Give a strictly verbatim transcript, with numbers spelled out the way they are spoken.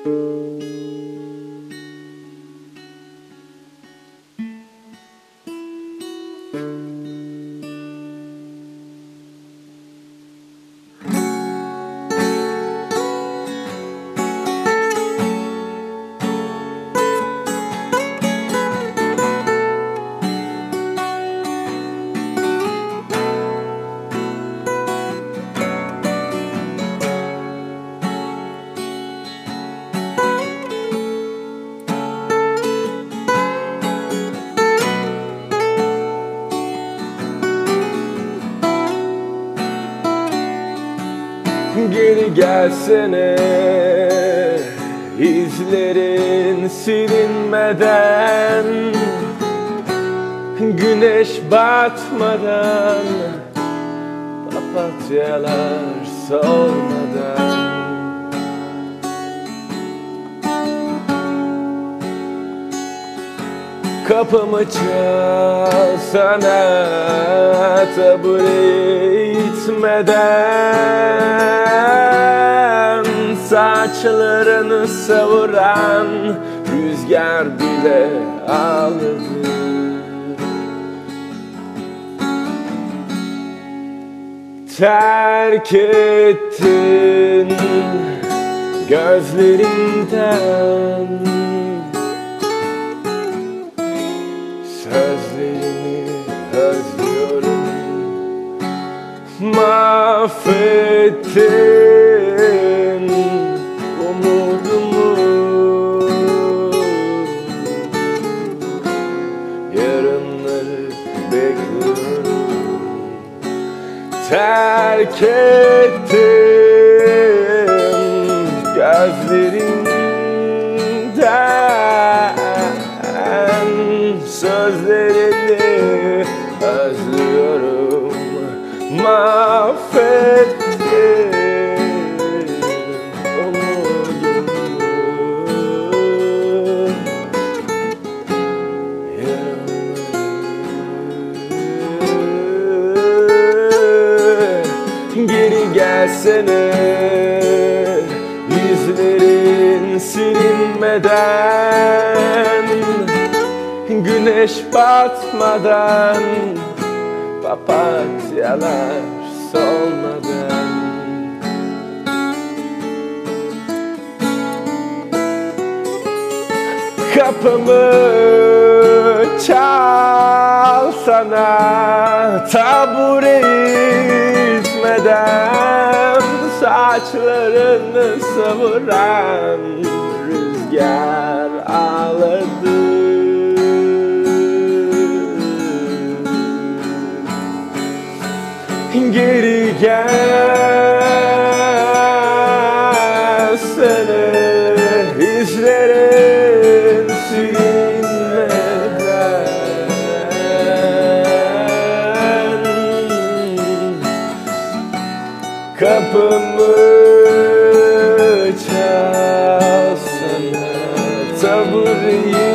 Geri gelsene, izlerin silinmeden, güneş batmadan, papatyalar solmadan. Kapımı çalsana, tabure itmeden, saçlarını savuran rüzgar bile ağladı. Terk ettin gözlerinden sözlerini özlüyorum. Mahvettin umudumu, yarınları bekliyorum. Terk ettin gözlerinden sözlerini özlüyorum. Mahvettin umudumu, geri gelsene, izlerin silinmeden, güneş batmadan, papatyalar solmadan. Kapımı çalsana, tabure itmeden, saçlarını savuran rüzgar ağladı. Geri gelsene, izlerin silinmeden, kapımı çalsana, tabure